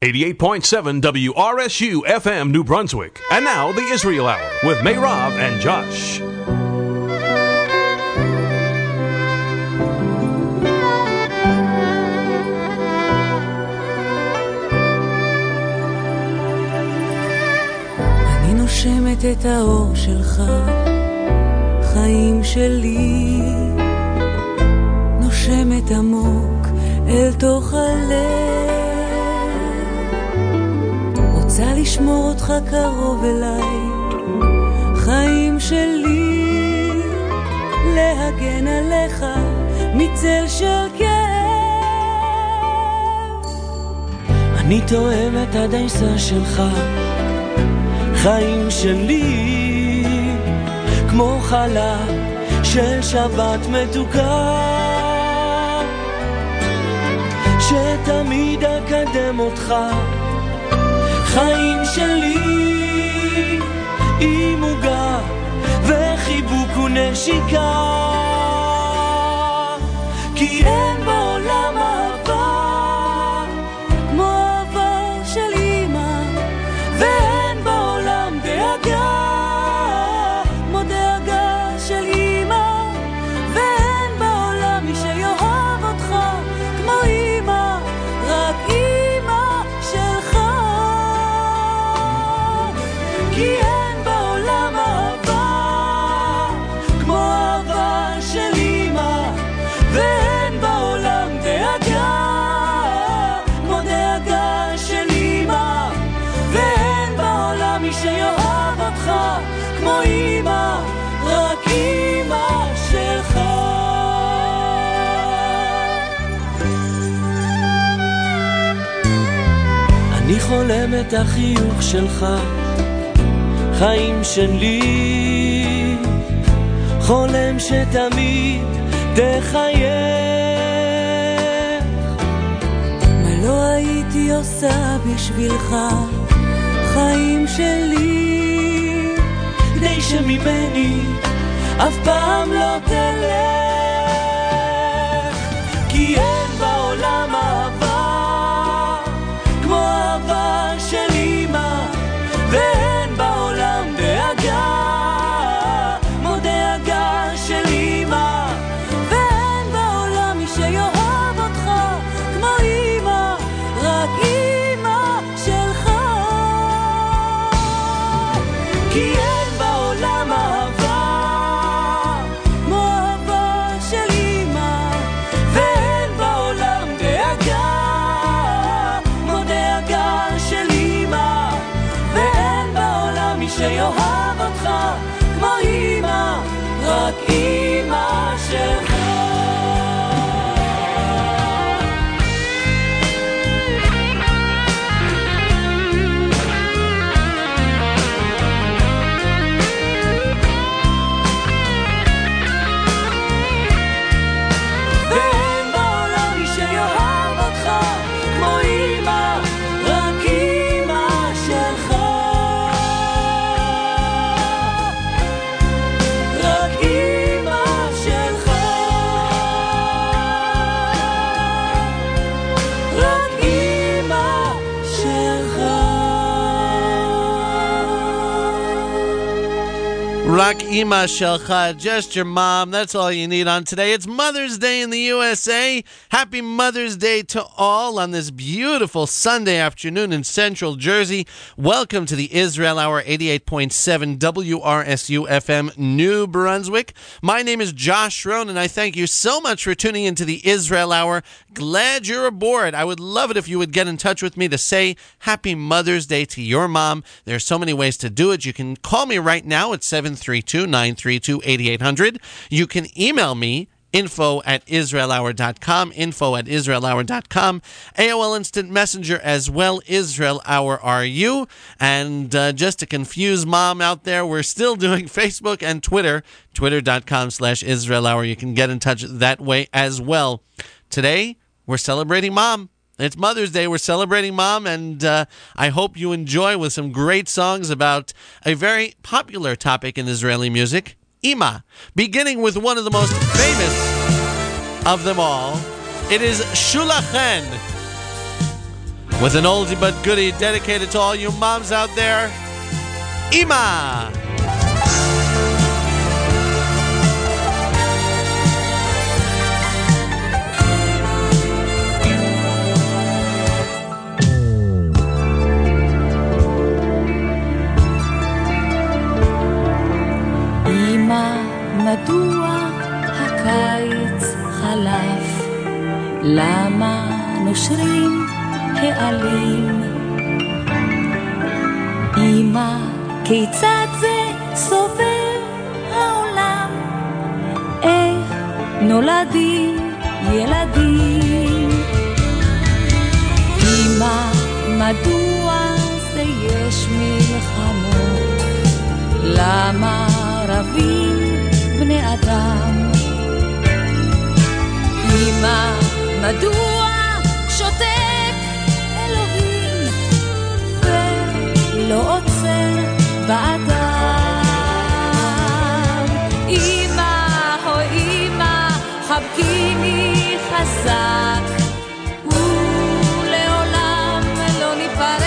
88.7 WRSU FM New Brunswick. And now the Israel Hour with Meirav and Josh. אני נושמת את האור שלך, חיים שלי, נושמת עמוק אל תוך הלב, רוצה לשמור אותך קרוב אליי, חיים שלי, להגן עליך מצל של כאב. אני תואם את הדייסה שלך, חיים שלי, כמו חלב של שבת מתוקה, שתמיד אקדם אותך, חיים שלי, עם מוגע וחיבוק ונשיקה, כי אין בעולם אהבה כמו אהבה של אמא, ואין בעולם דאגה כמו דאגה של אמא, ואין בעולם מי שיאהב אותך כמו אמא, רק אמא שלך, כי אין בעולם אהבה כמו אהבה של אמא, ואין בעולם דאגה כמו דאגה של אמא, ואין בעולם מי שיאהב אותך כמו אמא, רק אמא שלך. אני חולם את החיוך שלך, חיים שלי, חולם שתמיד תחייך, מה לא הייתי עושה בשבילך, חיים שלי, כדי שממני אף פעם לא תלך, כי אין בעולם אהבה כמו אהבה של אמא, ואין בעולם דאגה כמו דאגה של אמא, ואין בעולם מי שיאהב אותך כמו אמא, רק אמא שלך, כי אין בעולם אהבה כמו אהבה של אמא, ואין בעולם דאגה כמו דאגה של אמא, ואין בעולם מי שיאהב אותך כמו אמא, רק אמא שלך. ואין בעולם מי שיאהב אותך כמו אמא, רק אמא שלך, רק אמא שלך, רק אמא שלך. Rock Ima Shelcha, just your mom. That's all you need on today. It's Mother's Day in the USA. Happy Mother's Day to all on this beautiful Sunday afternoon in Central Jersey. Welcome to the Israel Hour, 88.7 WRSU FM New Brunswick. My name is Josh Rohn, and I thank you so much for tuning into the Israel Hour. Glad you're aboard. I would love it if you would get in touch with me to say Happy Mother's Day to your mom. There are so many ways to do it. You can call me right now at 732-932-8800. You can email me, info@israelhour.com, info@israelhour.com, AOL Instant Messenger as well, Israel Hour RU. And just to confuse mom out there, we're still doing Facebook and Twitter, twitter.com/Israel Hour. You can get in touch that way as well. Today, we're celebrating mom. It's Mother's Day. We're celebrating mom, and I hope you enjoy with some great songs about a very popular topic in Israeli music, Ima, beginning with one of the most famous of them all. It is Shulachen. with an oldie but goodie dedicated to all you moms out there. Ima! מדוע הקיץ חלף? למה נושרים העלים? אמא, כיצד זה סובב העולם? איך נולדים ילדים? אמא, מדוע זה יש מלחמות? למה רבים בני אדם? אמא, מדוע שותק אלוהים ולא עוצר באדם? אמא, הו אמא, חבקיני חזק ולעולם לא ניפרד.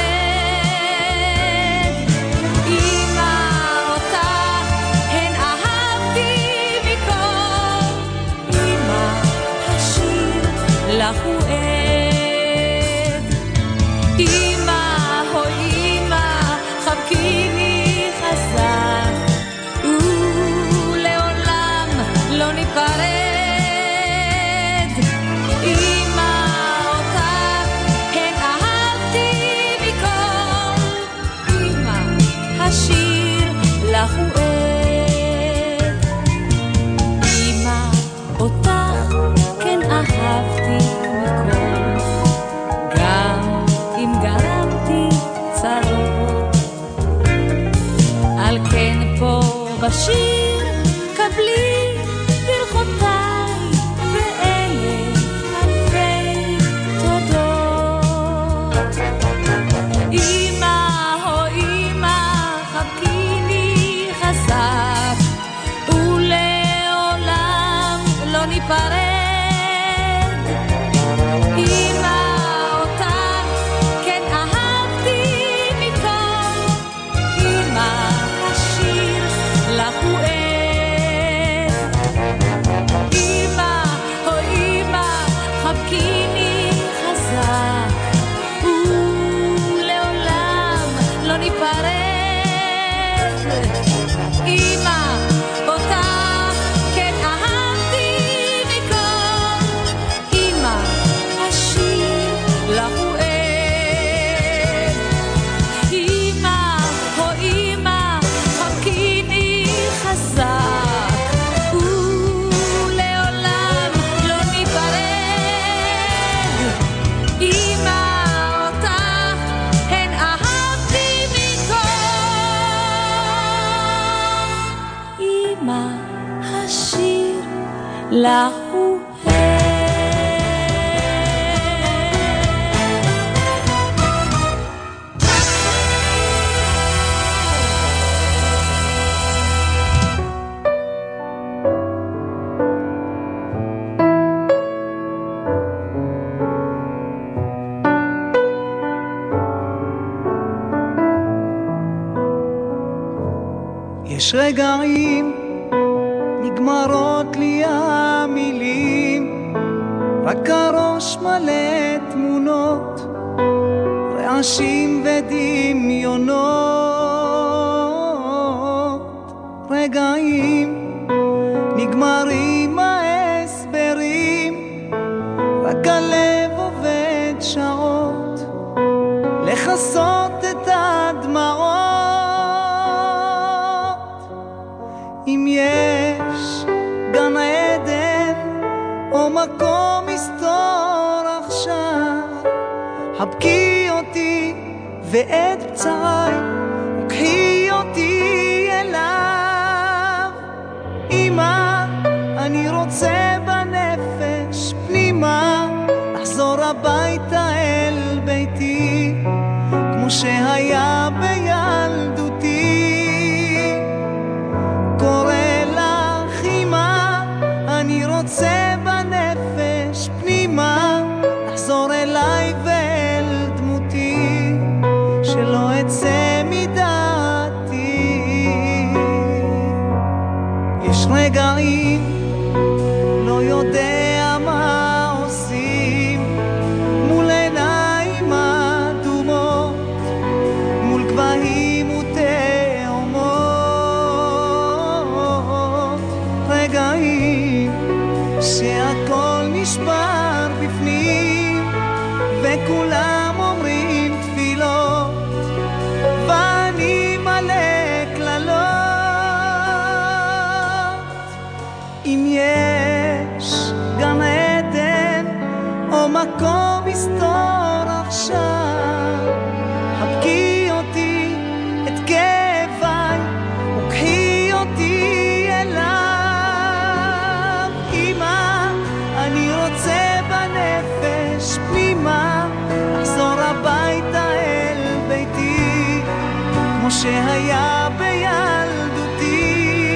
לך הוא עד. אמא, הו אמא, חבקיני חזק ולעולם לא ניפרד. אמא, אותך כן אהבתי מכל. אמא, השיר לך הוא עד. אמא, אותך כן אהבתי מכל, גם אם גרמתי צרות. על כן פה בשיר קבלי ברכותיי ואלף אלפי תודות. אמא, הו אמא, חבקיני חזק ולעולם לא ניפרד. לך הוא יש רגעים נגמרות לי המילים, רק הראש מלא תמונות, רעשים ודמיונות. רגעים נגמרים ההסברים, רק הלב עובד שעות לכסות את הדמעות. אם יש גן העדן או מקום מסתור עכשיו, חבקי אותי ואת פצעי וקחי אותי אליו. אמא, אני רוצה בנפש פנימה לחזור הביתה אל ביתי כמו שהיה בילדותי. קורא לך אמא, אני רוצה בנפש פנימה לחזור אליי ואל דמותי. אצא מדעתי. יש רגעים לא יודע מה עושים מול עיניים אדומות, מול גבהים ותאומות. רגעים שהכל נשבר בפנים וכולם אומרים תפילות ואני מלא כללות. אם יש גן עדן או מקום מסתור עכשיו, חבקי אותי את כאביי וקחי אותי אליו. אמא, אני רוצה בנפש פנימה לחזור הביתה אל ביתי כמו שהיה בילדותי.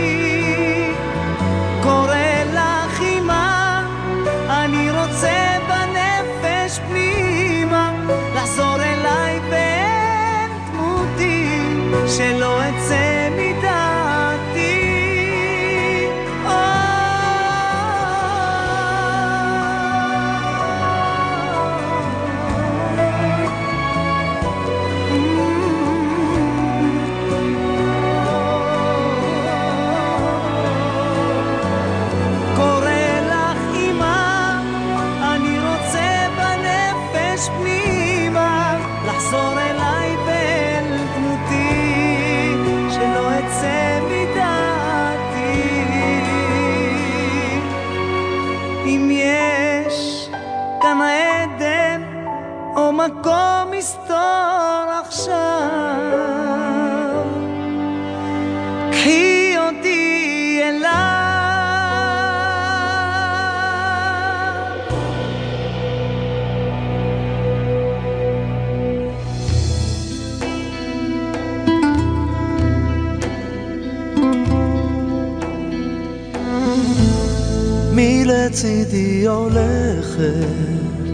קורא לך אמא, אני רוצה בנפש פנימה לחזור אליי בין דמותי שלא אצא מדעתי. מקום מסתור עכשיו, קחי אותי אליו. מלצידי הולכת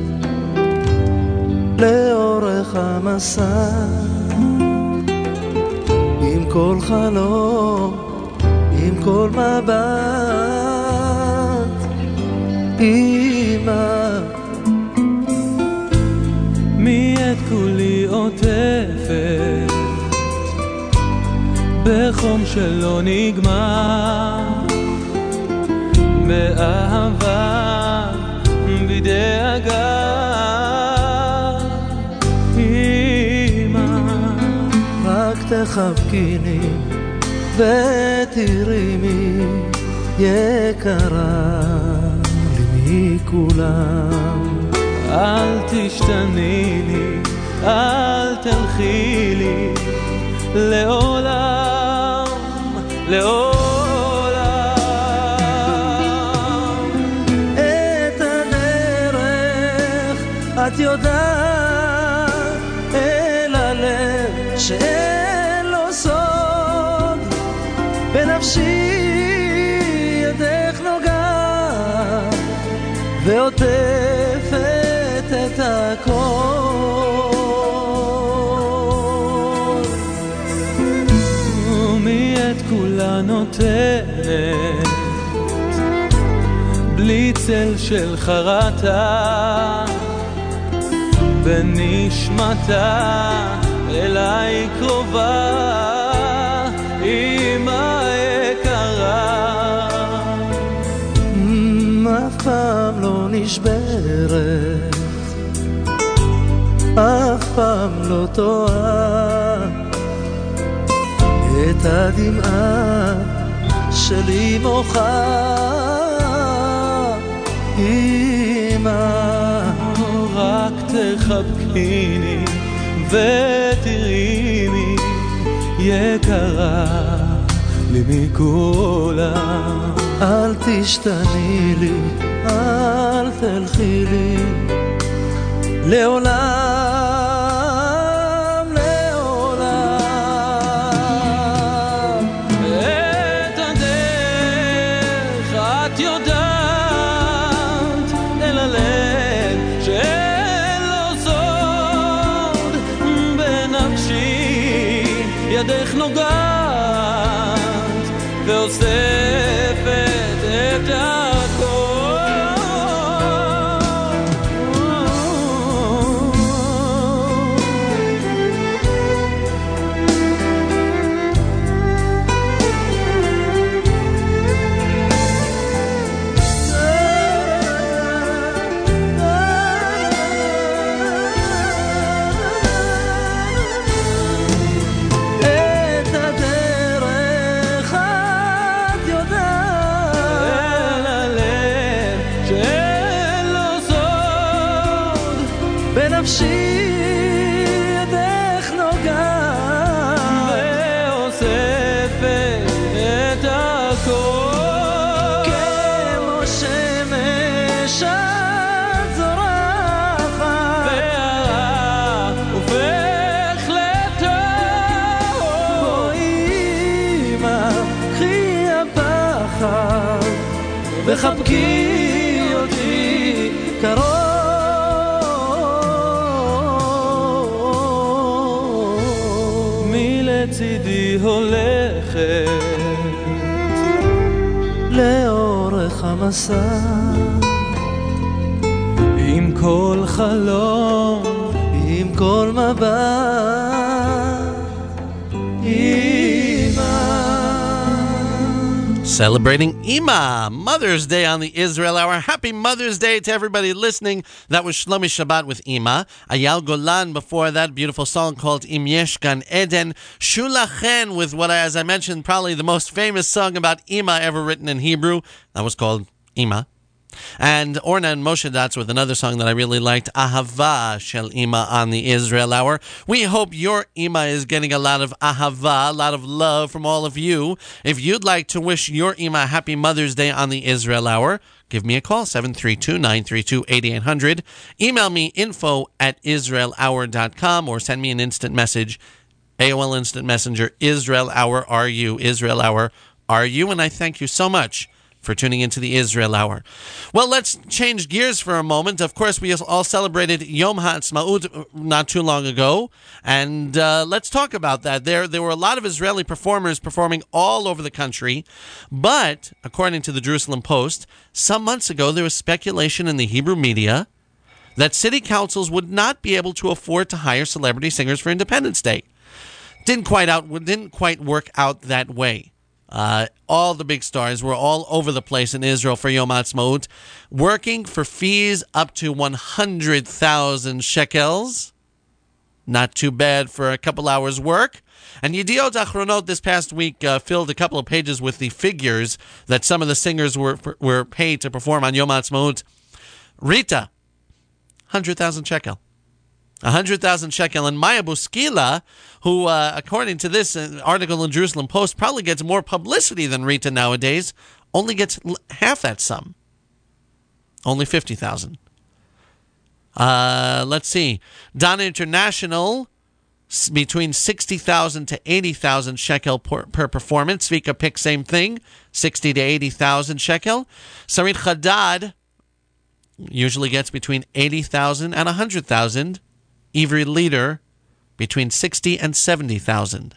לאורך המסע, עם כל חלום, עם כל מבט. אמא, מי את כולי עוטפת בחום שלא נגמר, באהבה בדאגה. תחבקיני ותרימי יקרה לי מכולם. אל תשתני לי, אל תלכי לי לעולם, לעולם. את הדרך את יודעת אל הלב שאין לו סוד, בנפשי ידך נוגעת ועוטפת את הכל. ומי את כולה נותנת בלי צל של חרטה, בנשמתה אליי קרובה. אמא יקרה, אף פעם לא נשברת, אף פעם לא טועה. את הדמעה שלי מוחה. אמא, רק תחבקיני ותרימי יקרה לי מכולם. אל תשתני לי, אל תלכי לי לעולם, לעולם. את הדרך את יודעת אל הלב, שאין לו סוד, בנפשי ידך נוגעת ואוספת את הכל וחבקי אותי קרוב מלצידי הולכת לאורך המסע עם כל חלום עם כל מבט Celebrating Ima, Mother's Day on the Israel Hour. Happy Mother's Day to everybody listening. That was Shlomi Shabbat with Ima. Ayal Golan before that, beautiful song called Im Yesh Gan Eden. Shula Chen with what, as I mentioned, probably the most famous song about Ima ever written in Hebrew. That was called Ima. And Orna and Moshe Datz with another song that I really liked, Ahava Shel Ima on the Israel Hour. We hope your Ima is getting a lot of Ahava, a lot of love from all of you. If you'd like to wish your Ima a happy Mother's Day on the Israel Hour, give me a call, 732-932-8800. Email me, info@israelhour.com, or send me an instant message, AOL Instant Messenger, Israel Hour, RU, Israel Hour, RU. And I thank you so much for tuning into the Israel Hour. Well, let's change gears for a moment. Of course, we all celebrated Yom HaAtzmaut not too long ago, and let's talk about that. There were a lot of Israeli performers performing all over the country, but according to the Jerusalem Post, some months ago there was speculation in the Hebrew media that city councils would not be able to afford to hire celebrity singers for Independence Day. Didn't quite work out that way. All the big stars were all over the place in Israel for Yom HaAtzmaut, working for fees up to 100,000 shekels. Not too bad for a couple hours' work. And Yediot Achronot this past week filled a couple of pages with the figures that some of the singers were paid to perform on Yom HaAtzmaut. Rita, 100,000 shekel. 100,000 shekel. And Maya Buskila, who, according to this article in Jerusalem Post, probably gets more publicity than Rita nowadays, only gets half that sum. Only 50,000. Let's see. Dana International, between 60,000 to 80,000 shekel per performance. Svika Pick, same thing, 60 to 80,000 shekel. Sarit Chadad usually gets between 80,000 and 100,000. Ivri Leader, between 60 and 70,000.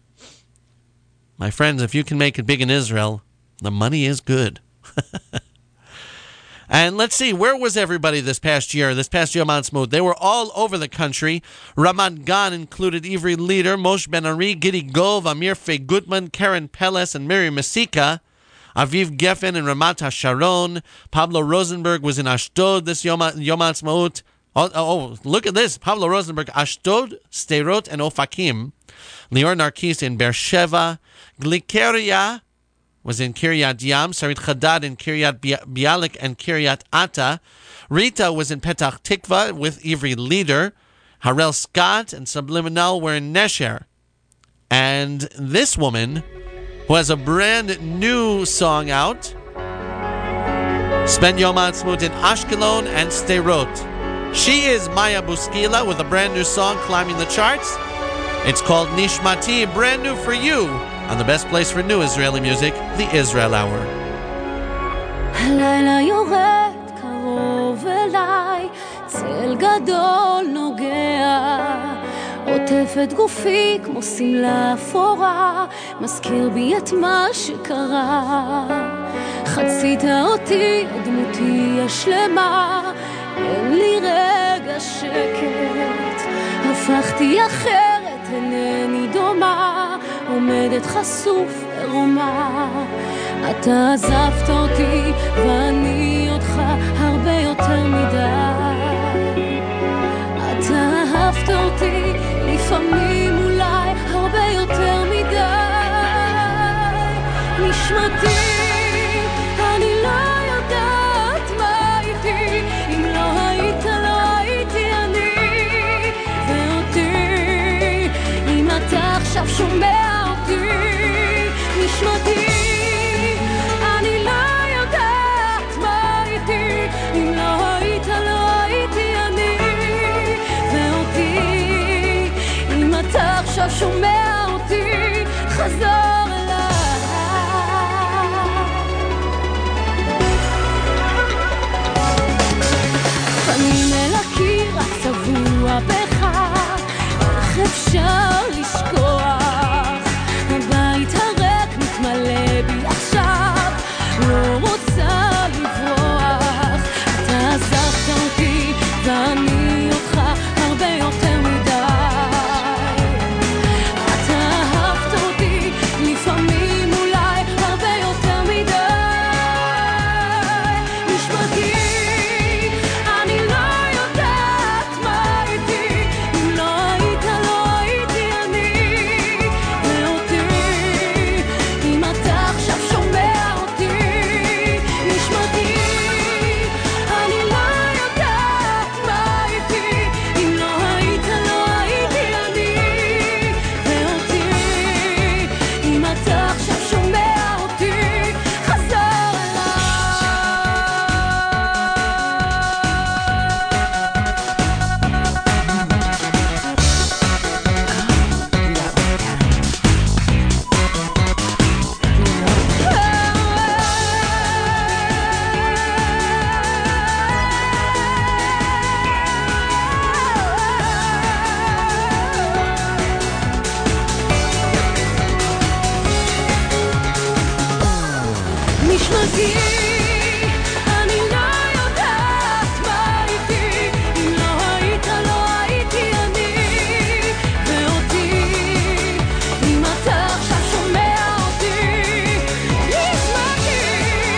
My friends, if you can make it big in Israel, the money is good. And let's see, where was everybody this past Yom HaAtzmaut? They were all over the country. Ramat Gan included Ivri Leader, Moshe Ben Ari, Gidi Gov, Amir Fei Gutman, Karen Peles, and Miri Masika. Aviv Geffen in Ramat HaSharon. Pablo Rosenberg was in Ashdod this Yom HaAtzmaut. Oh, look at this. Pablo Rosenberg, Ashdod, Sderot, and Ofakim. Lior Narkis in Beersheva. Glikeria was in Kiryat Yam. Sarit Chadad in Kiryat Bialik and Kiryat Ata. Rita was in Petach Tikva with Ivri Leader. Harel Scott and Subliminal were in Nesher. And this woman, who has a brand new song out, spent Yom HaAtzmaut in Ashkelon and Sderot. She is Maya Buskila with a brand new song climbing the charts. It's called Nishmati, brand new for you, on the best place for new Israeli music, the Israel Hour. הלילה יורד קרוב אליי, צל גדול נוגע, עוטף את גופי כמו סמלה אפורה, מזכיר בי את מה שקרה. חצית אותי, דמותי השלמה, אין לי רגע שקט. הפכתי אחרת, אינני דומה, עומדת חשוף ערומה. אתה עזבת אותי ואני אותך הרבה יותר מדי. אתה אהבת אותי לפעמים אולי הרבה יותר מדי. נשמתי אני לא יודעת מה הייתי אם לא היית, לא הייתי אני. ואותי אם אתה עכשיו שומע אותי, נשמתי אני לא יודעת מה הייתי אם לא היית, לא הייתי אני. ואותי אם אתה עכשיו שומע אותי, חזור אליי. פנים אל הקיר, רק צבוע בך, איך אפשר לשכוח? הבית הריק מתמלא בי עכשיו, לא רוצה לברוח. אתה עזבת אותי ואני אותך הרבה יותר מדי. אתה אהבת אותי לפעמים אולי הרבה יותר מדי. נשמתי אני לא יודעת מה הייתי אם לא היית, לא הייתי אני. ואותי אם אתה עכשיו שומע אותי, נשמתי אני לא יודעת מה הייתי אם לא היית, לא הייתי אני. ואותי אם אתה עכשיו שומע אותי, חזור אליי. נשמתי אני לא יודעת מה הייתי אם לא היית, לא הייתי אני. ואותי אם אתה עכשיו שומע אותי, נשמתי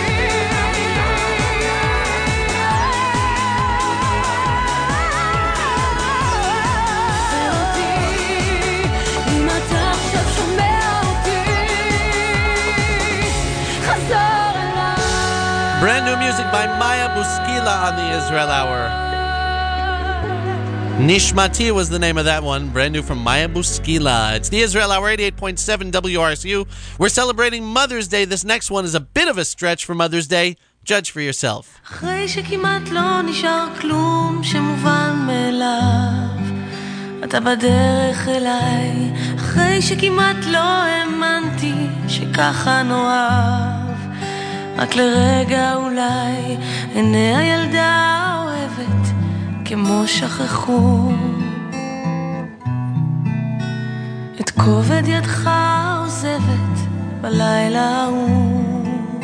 ואותי אם אתה עכשיו שומע אותי, חזור. Brand new music by Maya Buskila on the Israel Hour. Nishmati was the name of that one. Brand new from Maya Buskila. It's the Israel Hour, 88.7 WRSU. We're celebrating Mother's Day. This next one is a bit of a stretch for Mother's Day. Judge for yourself. אחרי שכמעט לא נשאר כלום שמובן מאליו, אתה בדרך אליי. אחרי שכמעט לא האמנתי שככה נאהב, רק לרגע אולי עיני הילדה אוהבת כמו שכחו. את כובד ידך עוזבת בלילה ההוא.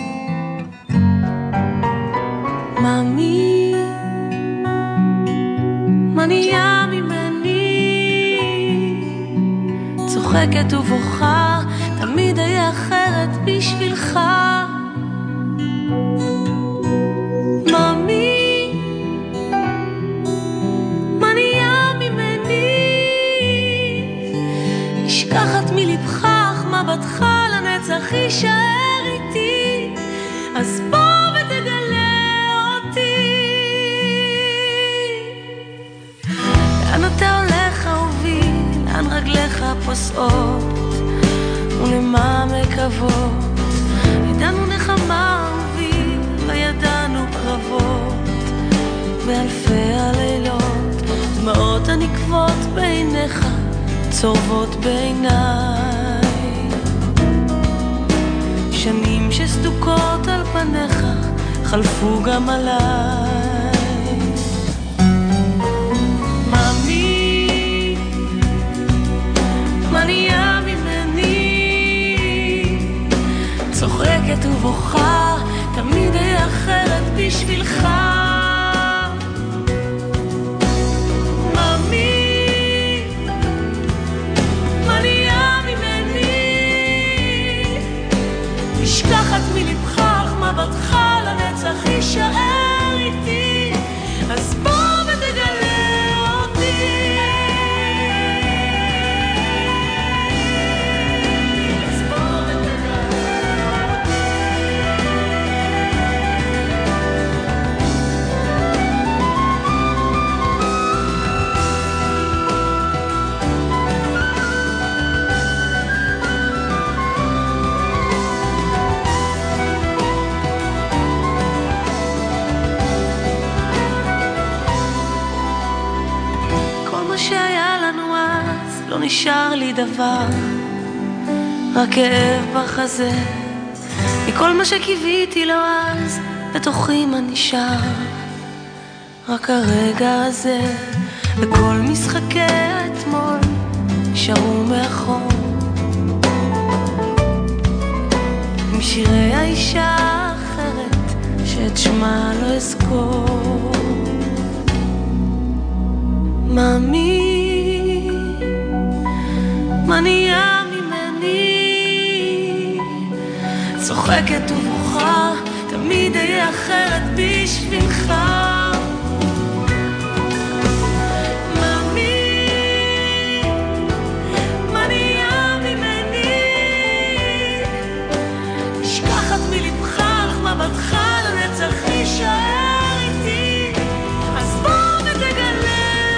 מאמי, מה נהיה ממני? צוחקת ובוכה, תמיד היה אחרת בשבילך. מאמי, מה נהיה ממני? נשכחת מלבך, אך מבטך לנצח יישאר איתי. אז בוא ותגלה אותי. לאן אתה הולך אהובי? לאן רגליך פוסעות? ולמה מקוות? ידענו נחמה אהובי, וידענו קרבות. באלפי הלילות דמעות הנקבות בעיניך צורבות בעיניי. שנים שסדוקות על פניך חלפו גם עליי. מאמי, צוחקת ובוכה, תמיד היא אחרת בשבילך. ממי, מה נהיה ממני? נשכחת מלבך, אך מבטך לנצח יישאר איתי. אז בוא ותגלה אותי. שהיה לנו אז לא נשאר לי דבר, רק כאב בחזה מכל מה שקיוויתי לו אז, בתוכי מה נשאר? רק הרגע הזה, וכל משחקי אתמול נשארו מאחור, עם שירי האישה האחרת שאת שמה לא אזכור. ממי, מה נהיה ממני? צוחקת ובוכה, תמיד אהיה אחרת בשבילך. ממי, מה נהיה ממני? נשכחת מלבך, אך מבטך לנצח יישאר איתי. אז בוא ותגלה.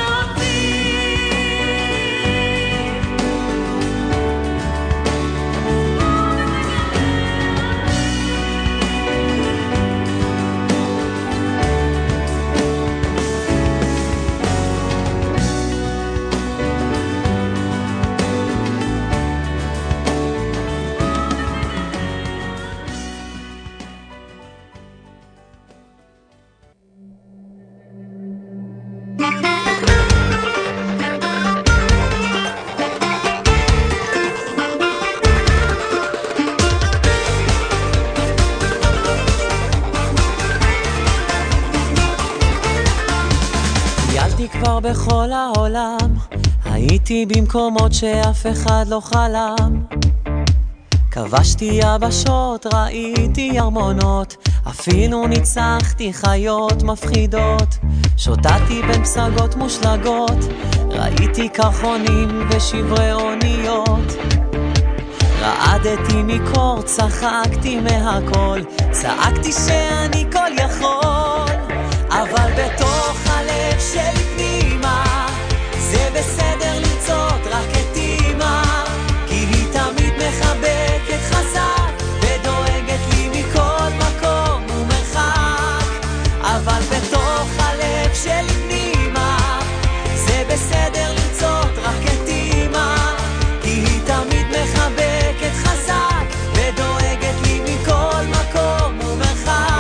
כבר בכל העולם, הייתי במקומות שאף אחד לא חלם. כבשתי יבשות, ראיתי ארמונות, אפילו ניצחתי חיות מפחידות. שוטטתי בין פסגות מושלגות, ראיתי קרחונים ושברי אוניות. רעדתי מקור, צחקתי מהכל, צעקתי שאני כל יכול. אבל בתוך הלב שלי פנימה, זה בסדר לרצות רק את אמא, כי היא תמיד מחבקת חזק ודואגת לי מכל מקום ומרחק. אבל בתוך הלב שלי פנימה, זה בסדר לרצות רק את אמא, כי היא תמיד מחבקת חזק ודואגת לי מכל מקום ומרחק.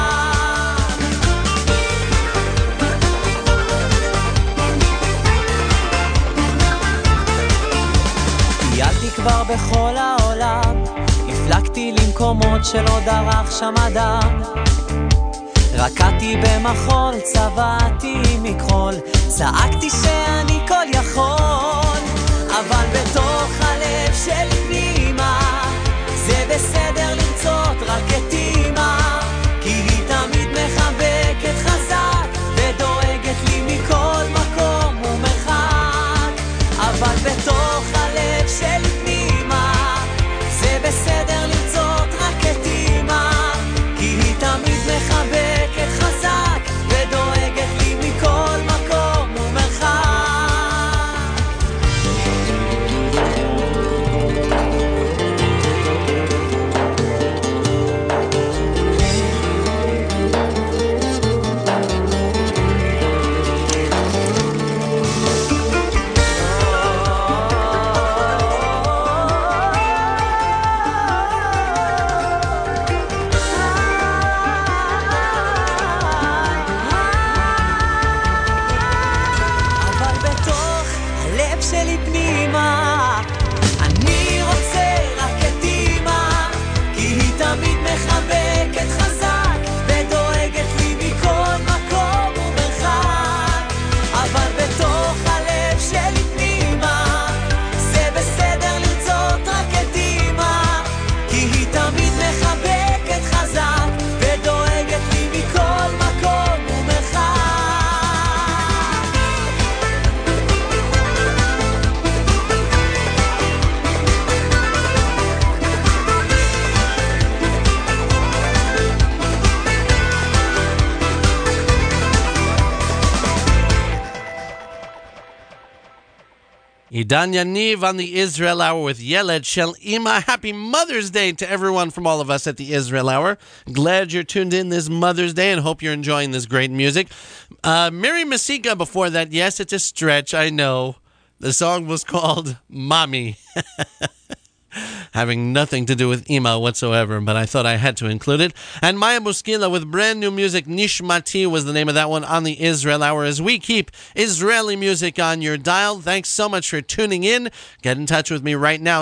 כבר בכל העולם, הפלגתי למקומות שלא דרך שם אדם. רקדתי במחול, צבעתי מכחול, צעקתי שאני כל יכול. אבל בתוך הלב שלי פנימה, זה בסדר לרצות רק את אמא, כי היא תמיד מחבקת חזק ודואגת לי מכל מקום ומרחק. אבל בתוך הלב שלי בסדר לרצות רק את אמא, כי היא תמיד מחבקת חזק ודואגת לי מכל מקום ומרחק. Idan Yaniv on the Israel Hour with Yeled Shel Ima. Happy Mother's Day to everyone from all of us at the Israel Hour. Glad you're tuned in this Mother's Day and hope you're enjoying this great music. Miri Masika before that. Yes, it's a stretch, I know. The song was called Mommy. Having nothing to do with Ima whatsoever, but I thought I had to include it. And Maya Muskila with brand new music, Nishmati was the name of that one on the Israel Hour as we keep Israeli music on your dial. Thanks so much for tuning in. Get in touch with me right now,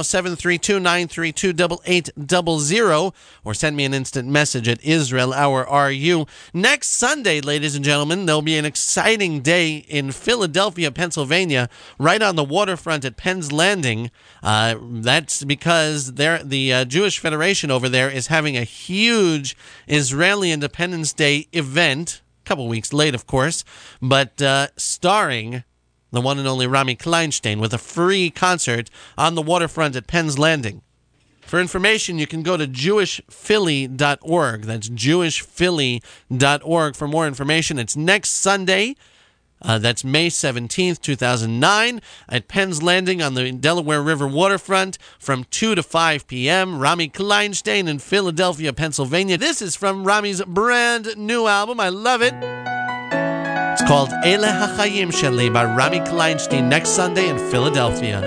732-932-8800, or send me an instant message at Israel Hour RU. Next Sunday, ladies and gentlemen, there'll be an exciting day in Philadelphia, Pennsylvania, right on the waterfront at Penn's Landing. That's because the Jewish Federation over there is having a huge Israeli Independence Day event, a couple weeks late, of course, but starring the one and only Rami Kleinstein with a free concert on the waterfront at Penn's Landing. For information, you can go to jewishphilly.org. That's jewishphilly.org for more information. It's next Sunday. That's May 17th, 2009, at Penn's Landing on the Delaware River waterfront from 2 to 5 p.m. Rami Kleinstein in Philadelphia, Pennsylvania. This is from Rami's brand new album. I love it. It's called Ele HaChayim Sheli by Rami Kleinstein, next Sunday in Philadelphia.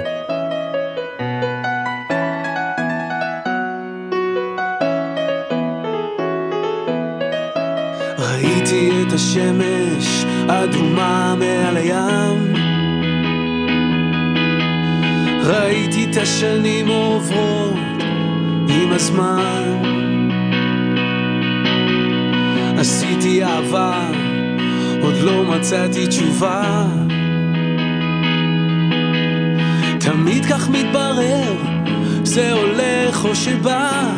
ראיתי את השמש אדומה מעל הים, ראיתי את השנים עוברות עם הזמן, עשיתי אהבה, עוד לא מצאתי תשובה, תמיד כך מתברר, זה הולך או שבא,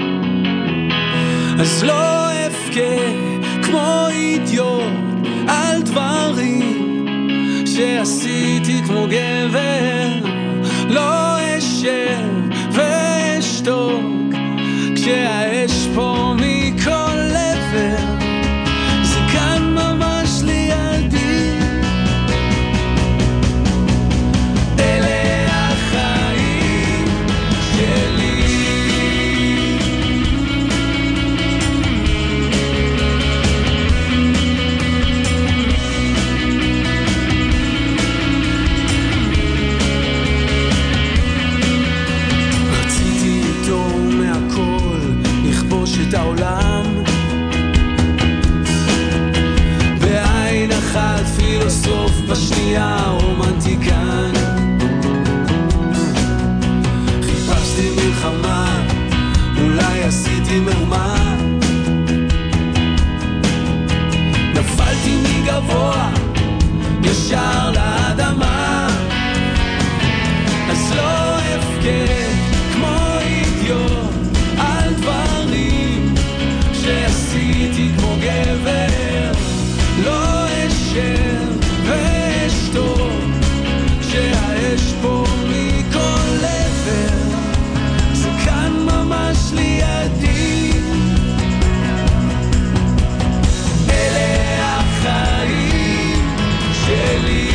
אז לא אבכה כמו אידיוט על דברים שעשיתי כמו גבר, לא אשב ואשתוק כשהאש פה מכל עבר, זה כאן ממש לידי, אלה החיים שלי. את העולם בעין אחת פילוסוף, בשנייה רומנטיקן, חיפשתי מלחמה, אולי עשיתי מהומה, נפלתי מגבוה ישר לאדמה, אז לא אבכה כמו אידיוט על דברים שעשיתי כמו גבר, לא אשב ואשתוק כשהאש פה מכל עבר, זה כאן ממש לידי, אלה החיים שלי.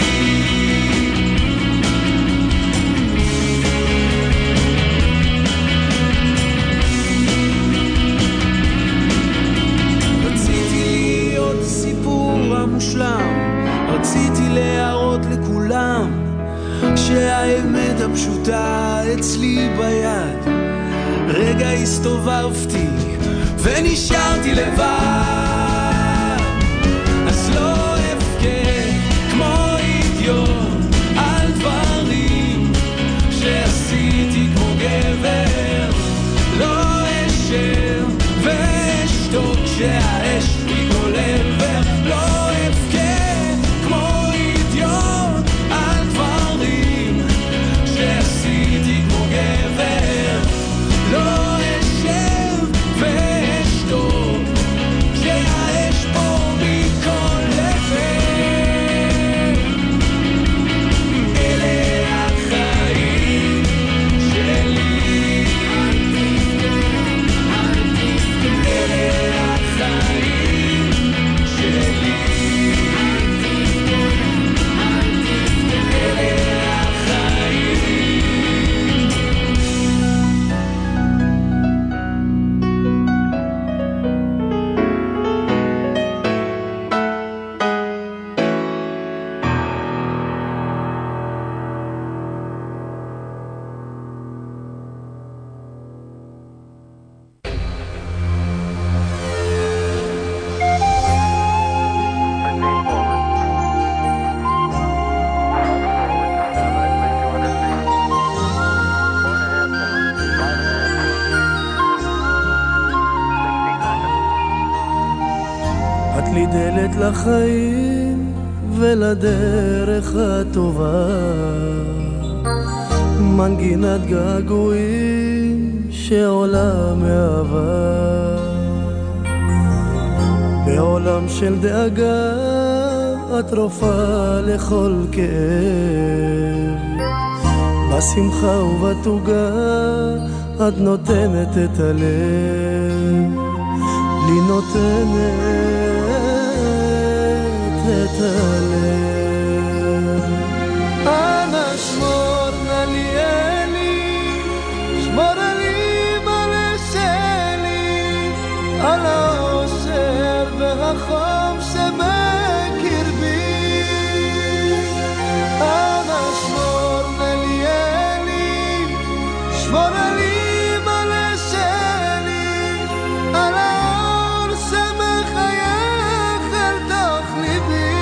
רציתי להראות לכולם שהאמת הפשוטה אצלי ביד, רגע הסתובבתי ונשארתי לבד, אז לא אבכה כמו אידיוט על דברים שעשיתי כמו גבר, לא אשב ואשתוק כשהאש מכל עבר, לא לא אשב ואשתוק כשהאש דלת לחיים ולדרך הטובה, מנגינת געגועים שעולה מאהבה. בעולם של דאגה את רופאה לכל כאב, בשמחה ובתוגה את נותנת את הלב, לי נותנת את הלב. אנא שמור נא לי אלי, שמור לי מלא שלי, על האושר והחום שבקרבי. אנא שמור נא לי אלי, שמור לי מלא שלי, על האור שמחייך אל תוך ליבי.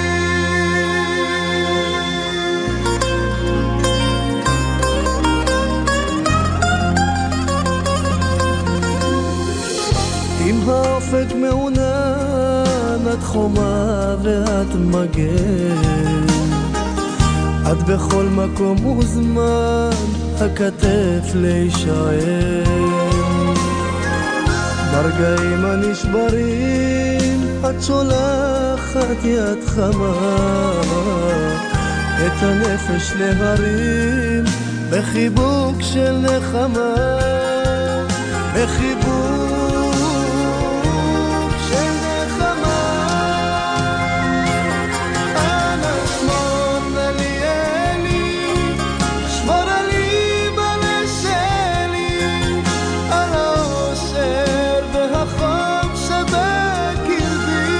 אם האופק מעונן את חומה ואת מגן, את בכל מקום וזמן הכתף להישען. ברגעים הנשברים את שולחת יד חמה, את הנפש להרים בחיבוק של נחמה, בחיבוק של נחמה. אנא שמור נא לי אלי, שמור לי מלא שלי, על האושר והחום שבקרבי.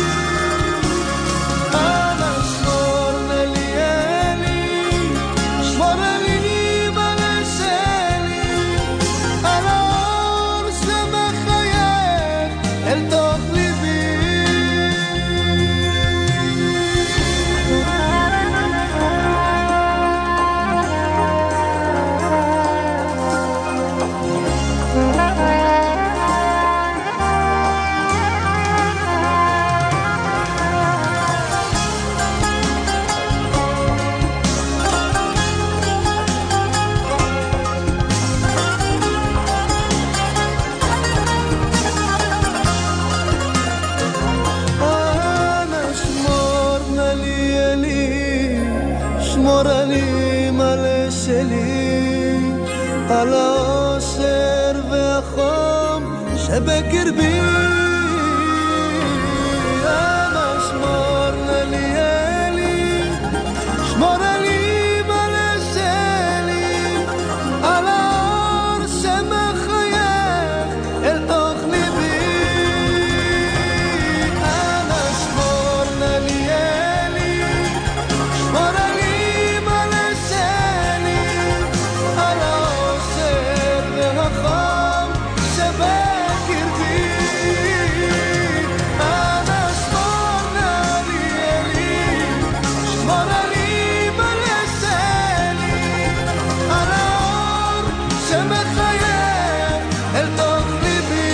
אנא שמור נא לי אלי, שמור לי מלא שלי, על האור שמחייך אל תוך ליבי. אנא שמור נא לי אלי, שמור לי מלא שלי, על האושר והחום שבקרבי. אנא שמור נא לי אלי, שמור לי מלא שלי, על האור שמחייך אל תוך ליבי. אנא שמור נא לי אלי, שמור לי מלא שלי, על האושר והחום שבקרבי. אנא שמור נא לי אלי, שמור לי מלא שלי, על האור שמחייך אל תוך ליבי.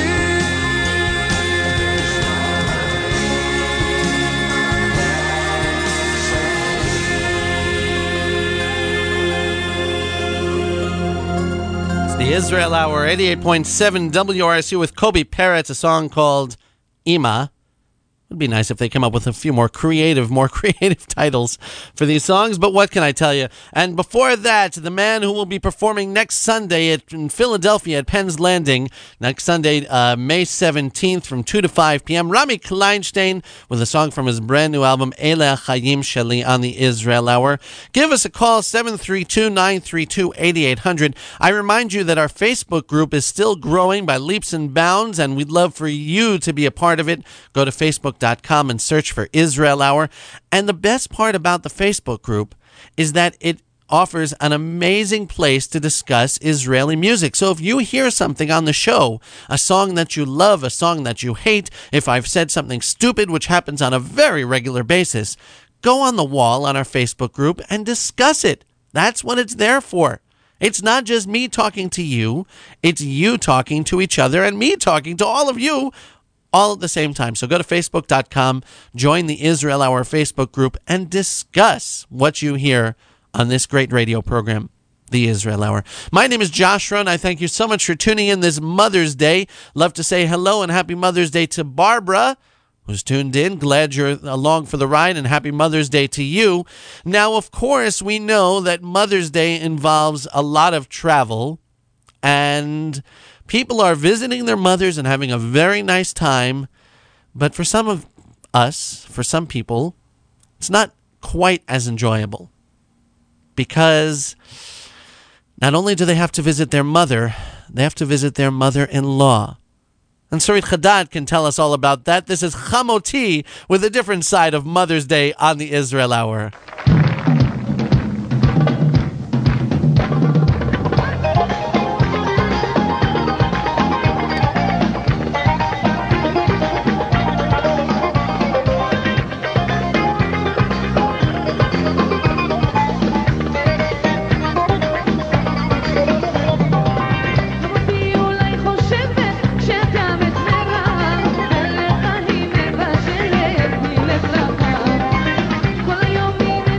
It's the Israel Hour, 88.7 WRSU with Kobe Peretz, a song called Ima. It would be nice if they came up with a few more creative titles for these songs, but what can I tell you? And before that, the man who will be performing next Sunday in Philadelphia at Penn's Landing, next Sunday, May 17th from 2 to 5 p.m., Rami Kleinstein with a song from his brand new album, Ele HaChayim Sheli, on the Israel Hour. Give us a call, 732-932-8800. I remind you that our Facebook group is still growing by leaps and bounds, and we'd love for you to be a part of it. Go to Facebook.com and search for Israel Hour. And the best part about the Facebook group is that it offers an amazing place to discuss Israeli music. So if you hear something on the show, a song that you love, a song that you hate, if I've said something stupid, which happens on a very regular basis, go on the wall on our Facebook group and discuss it. That's what it's there for. It's not just me talking to you, it's you talking to each other and me talking to all of you all at the same time. So go to Facebook.com, join the Israel Hour Facebook group, and discuss what you hear on this great radio program, the Israel Hour. My name is Joshua, and I thank you so much for tuning in this Mother's Day. Love to say hello and happy Mother's Day to Barbara, who's tuned in. Glad you're along for the ride, and happy Mother's Day to you. Now, of course, we know that Mother's Day involves a lot of travel, and people are visiting their mothers and having a very nice time. But for some of us, for some people, it's not quite as enjoyable, because not only do they have to visit their mother, they have to visit their mother-in-law. And Sarit Chadad can tell us all about that. This is Chamoti with a different side of Mother's Day on the Israel Hour. כל היום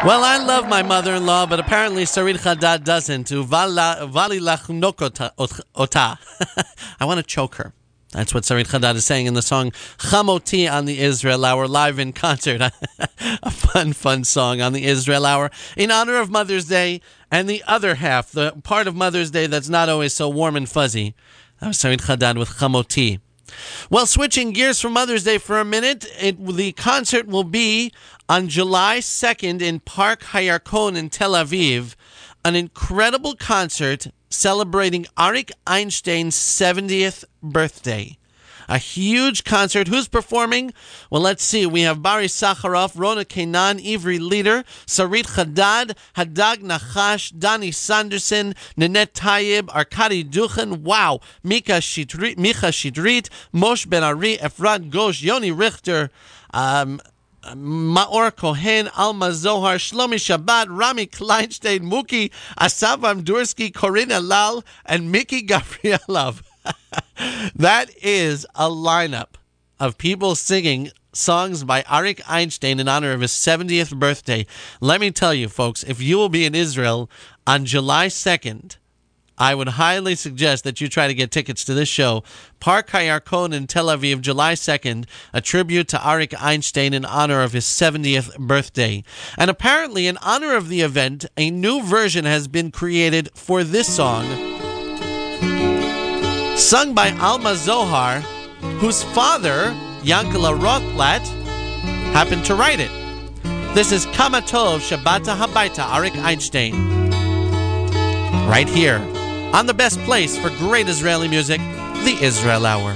Well, I love my mother-in-law, but apparently Sarit Hadad doesn't. Vali lachnok ota. I want to choke her. That's what Sarit Hadad is saying in the song Chamoti on the Israel Hour, live in concert. A fun song on the Israel Hour in honor of Mother's Day, and the other half, the part of Mother's Day that's not always so warm and fuzzy. That was Sarit Hadad with Chamoti. Well, switching gears from Mother's Day for a minute, the concert will be on July 2nd in Park Hayarkon in Tel Aviv, an incredible concert celebrating Arik Einstein's 70th birthday. A huge concert. Who's performing? Well, let's see. We have Bari Sakharov, Rona Kenan, Ivri Leader, Sarit Hadad, Hadag Nachash, Dani Sanderson, Nanette Tayyib, Arkady Duchin, wow, Mika Shidrit, Moshe Ben Ari, Efrat Gosh, Yoni Richter, Maor Kohen, Alma Zohar, Shlomi Shabbat, Rami Kleinstein, Muki, Asav Amdursky, Corinna Lal, and Miki Gabrielov. That is a lineup of people singing songs by Arik Einstein in honor of his 70th birthday. Let me tell you, folks, if you will be in Israel on July 2nd, I would highly suggest that you try to get tickets to this show. Park Hayarkon in Tel Aviv, July 2nd, a tribute to Arik Einstein in honor of his 70th birthday. And apparently, in honor of the event, a new version has been created for this song, sung by Alma Zohar, whose father, Yankala Rothblatt, happened to write it. This is Kama Tov Shabata Habaita Arik Einstein. Right here, on the best place for great Israeli music, the Israel Hour.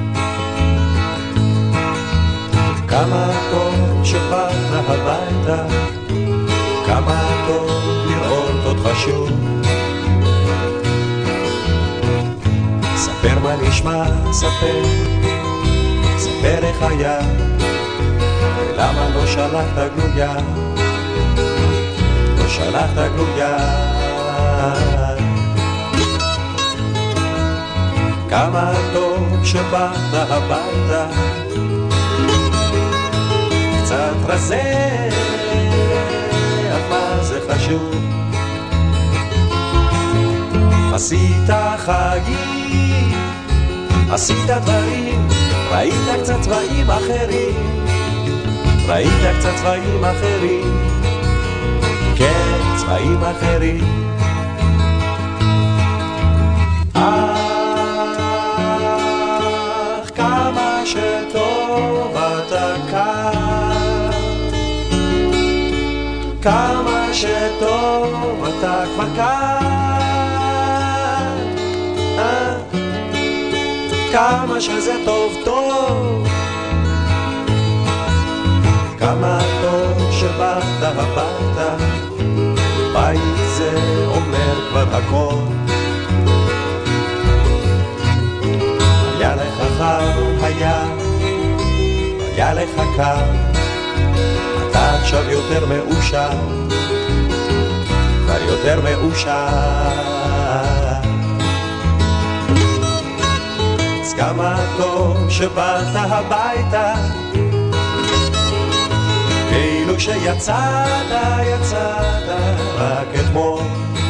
Kama tov שבאת הביתה, כמה טוב לראות אותך שוב. ספר מה נשמע, ספר איך היה, ולמה לא שלחת גלויה, לא שלחת גלויה. כמה טוב שבאת הביתה, קצת רזה, אך מה זה חשוב? עשית חגים, עשית דברים, ראית קצת צבעים אחרים, ראית קצת צבעים אחרים, כן, צבעים אחרים. כמה שטוב אתה כאן, כמה שטוב אתה כבר כאן, כמה שזה טוב טוב, כמה טוב שבאת הביתה, בית זה אומר כבר הכל. היה לך חם, היה לך קר, אתה עכשיו יותר מאושר, כבר יותר מאושר. אז כמה טוב שבאת הביתה, כאילו שיצאת רק אתמול,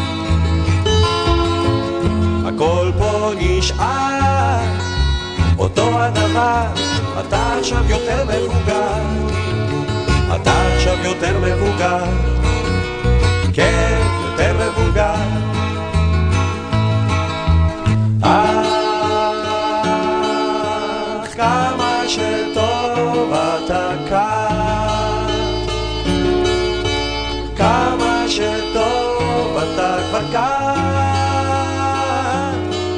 הכל פה נשאר אותו הדבר, אתה עכשיו יותר מבוגר, אתה עכשיו יותר מבוגר, כן, יותר מבוגר. אך כמה שטוב אתה כאן, כמה שטוב אתה כבר כאן,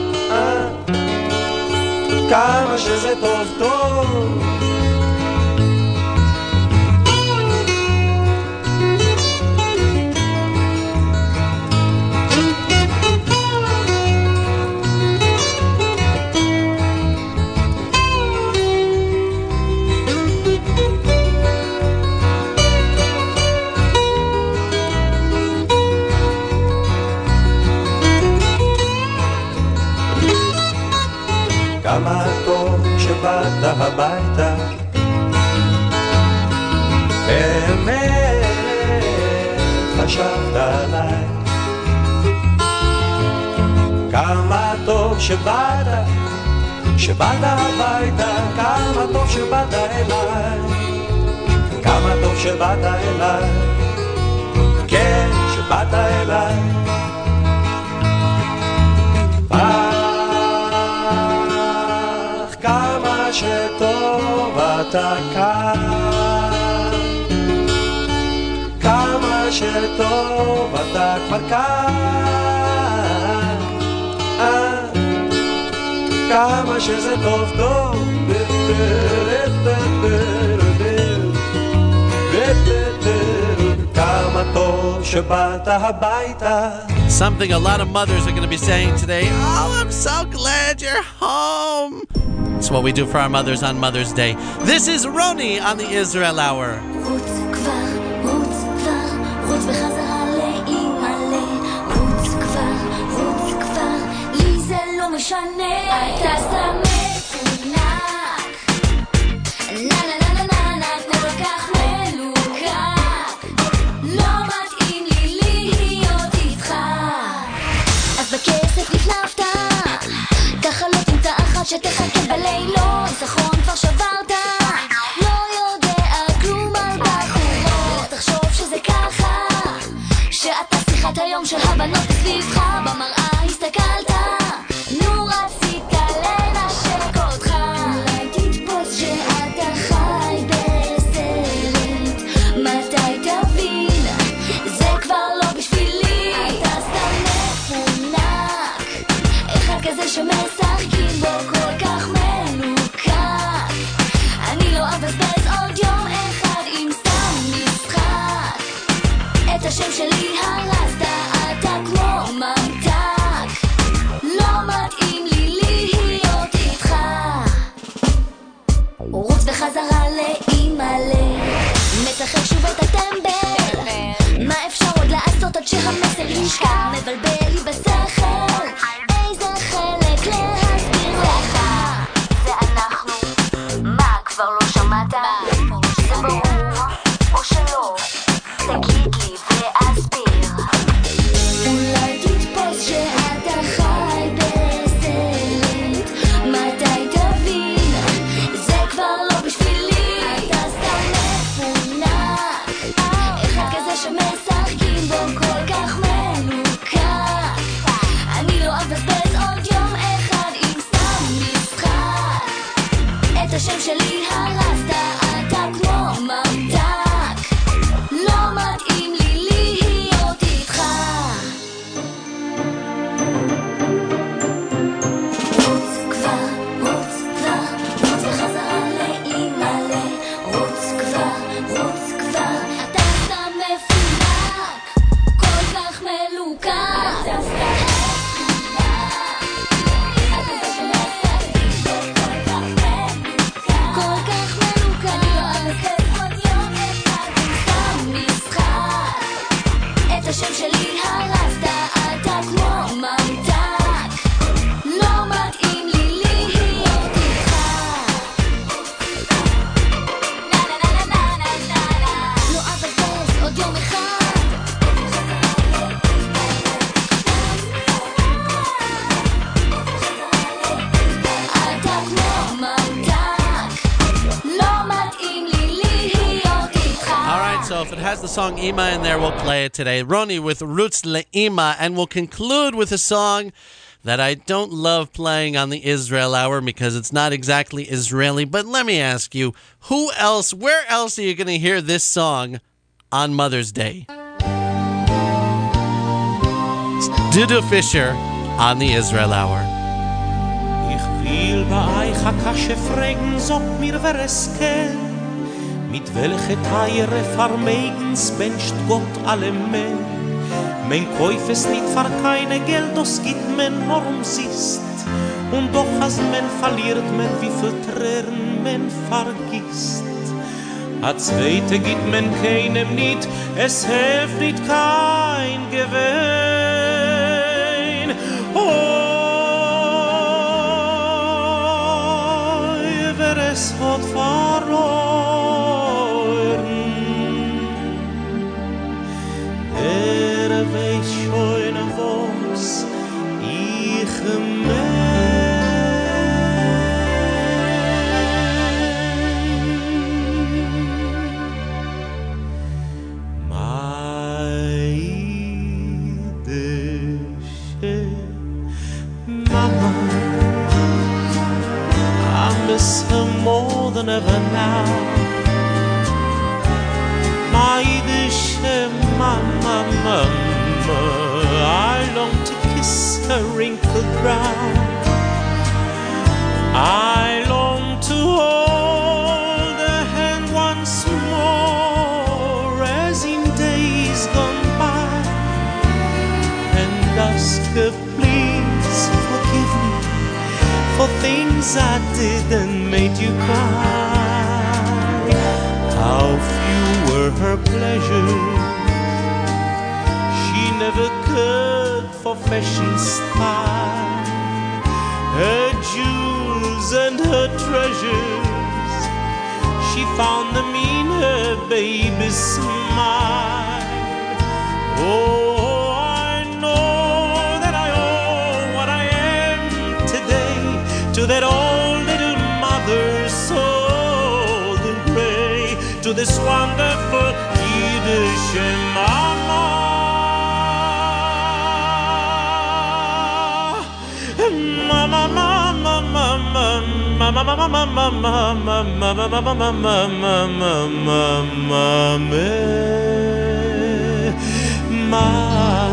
כמה שזה טוב טוב. כמה טוב שבאת הביתה, חשבת עליי. כמה טוב שבאת הביתה, כמה טוב שבאת אליי, כמה טוב שבאת אליי, כן, שבאת אליי. כמה שטוב אתה כאן, כמה שטוב אתה כבר כאן, כמה שזה טוב טוב, כמה טוב שבאת הביתה. Something a lot of mothers are going to be saying today. Oh, I'm so glad you're home. It's what we do for our mothers on Mother's Day. This is Roni on the Israel Hour. רוץ כבר, רוץ בחזרה לאימא'לה. רוץ כבר, לי זה לא משנה. אתה סתם מפונק, נה נה נה נה נה נה, כל כך מלוקק. לא מתאים לי להיות איתך. אז בכסף נפנפת, ככה לא תמצא אחת שתחכה בלילות. ניצחון כבר שברת, לא יודע כלום על בחורות. תחשוב שזה ככה, שאתה שיחת היום של הבנות סביבך. במראה הסתכלת, נו רצית לנשק אותך. אולי תתפוס שאתה חי בסרט, מתי תבין, זה כבר לא בשבילי. אתה סתם מפונק, אחד כזה שמשחקים בו כל כך מלוקק. אני לא אבזבז עוד יום אחד עם סתם משחק. את השם שלי הרסת, אתה כמו ממתק. לא מתאים לי להיות איתך. רוץ בחזרה לאימא'לה, משחק שוב את הטמבל. מה אפשר עוד לעשות עד שהמסר ישכח? מבלבל לי בשכל, איזה חלק להסביר לך. זה אנחנו, מה כבר לא שמעת? זה ברור או שלא? תגיד לי ואסביר. אולי תתפוס שאתה חי בסרט, מתי תבין, זה כבר לא בשבילי. אתה סתם מפונק, אחד כזה שמשחקים בו כל כך מלוקק. אני לא אבזבז עוד יום אחד עם סתם משחק. את השם שלי הרסת, אתה כמו ממתק. לא מתאים לי להיות איתך. רוץ כבר, רוץ בחזרה לאימא'לה. רוץ כבר, אתה סתם מפונק, כל כך מלוקק. אתה סתם כל כך מלוקק. אני לא אבזבז עוד יום אחד עם סתם משחק. את השם שלי הרסת, אתה כמו ממתק. לא מתאים לי להיות איתך. נה נה נה נה נה נה נה, לא אבזבז עוד יום אחד. אתה כמו ממתק. לא מתאים לי להיות איתך. All right, so if it has the song Ima in there, we'll play it today. Roni with Roots Le'ima, and we'll conclude with a song that I don't love playing on the Israel Hour because it's not exactly Israeli. But let me ask you, where else are you going to hear this song on Mother's Day? It's Dudu Fisher on the Israel Hour. Ich will bei euch a kasche fragen, sagt mir wer es kennt. Mit welche Teire vermegens bencht Gott alle men. Men kauf es nicht für keine Geld, das gibt men nur umsist. Und doch als men verliert men, wie viel Tränen men vergisst. A zweite gibt men keinem nicht, es hilft nicht kein Gewinn. Oh, wer es hat verloren, weiß schon was ich Mama, I miss her more than ever now. My Yiddish mama, mama, I long to kiss her wrinkled brow. I long to hold her hand once more, as in days gone by, and ask her, please forgive me for things I did and made you cry. How few were her pleasures, she never cared for fashion style. Her jewels and her treasures, she found them in her baby's smile. Oh, I know that I owe what I am today to that old little mother soul and pray to this wonderful Yiddish mama. Mama, mama, mama, mama, mama, mama, mama, mama, mama,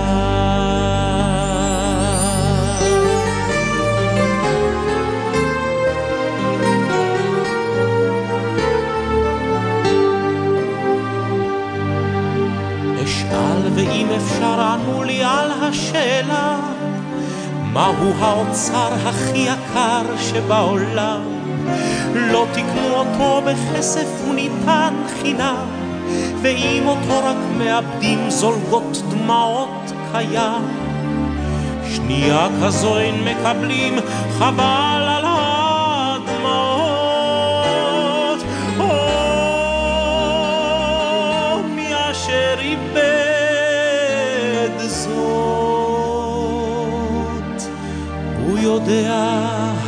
ואם אפשר ענו לי על השאלה מהו האוצר הכי יקר שבעולם לא תקנו אותו בכסף הוא ניתן חינם ואם אותו רק מאבדים זולגות דמעות קיים שנייה כזו אין מקבלים חבל על הדמעות מי אשר איבד הוא יודע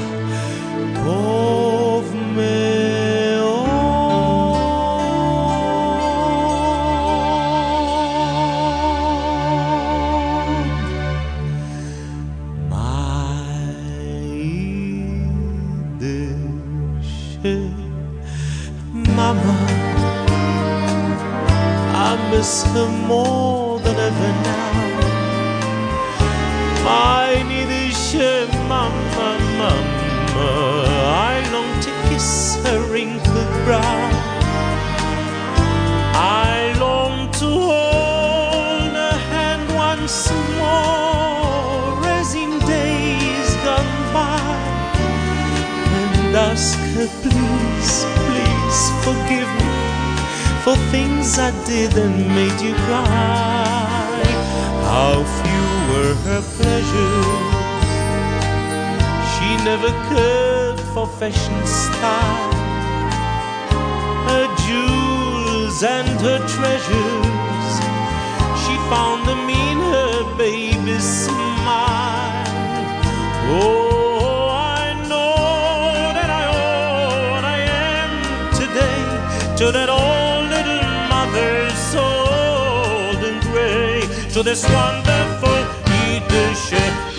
טוב מאוד מה ידש Mama I miss her more than ever now I need Mama, mama, I long to kiss her wrinkled brow. I long to hold her hand once more, as in days gone by, and ask her, please, please forgive me for things I did and made you cry. How few were her pleasures. She never cared for fashion style. Her jewels and her treasures, she found them in her baby's smile. Oh, I know that I owe what I am today to that old little mother soul and gray, to this wonderful Yiddish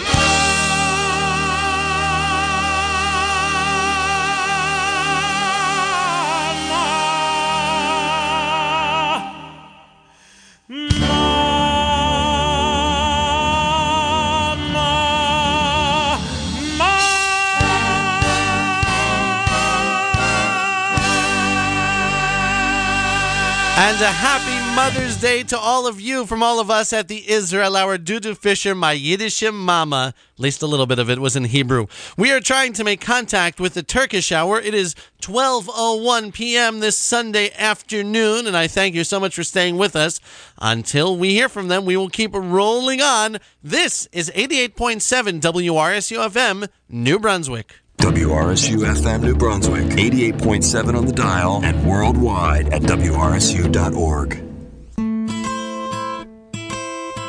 And a happy Mother's Day to all of you from all of us at the Israel Hour. Dudu Fisher, my Yiddish mama. At least a little bit of it was in Hebrew. We are trying to make contact with the Turkish Hour. It is 12:01 p.m. this Sunday afternoon, and I thank you so much for staying with us. Until we hear from them, we will keep rolling on. This is 88.7 WRSU-FM, New Brunswick. WRSU-FM New Brunswick, 88.7 on the dial and worldwide at WRSU.org.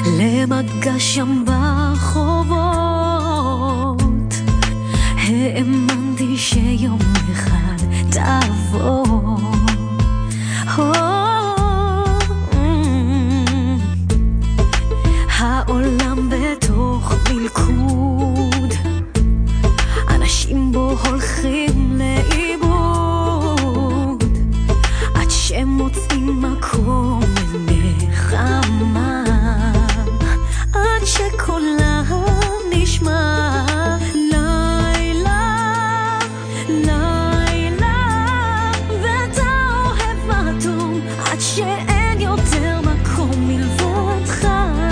למגע שם ברחובות, האמנתי שיום אחד תבוא. העולם בתוך מלכוד, אנשים בו הולכים לאיבוד, עד שמוצאים מקום לנחמה, עד שקולם נשמע. לילה, לילה, ואתה אוהב מתום, עד שאין יותר מקום מלבודך.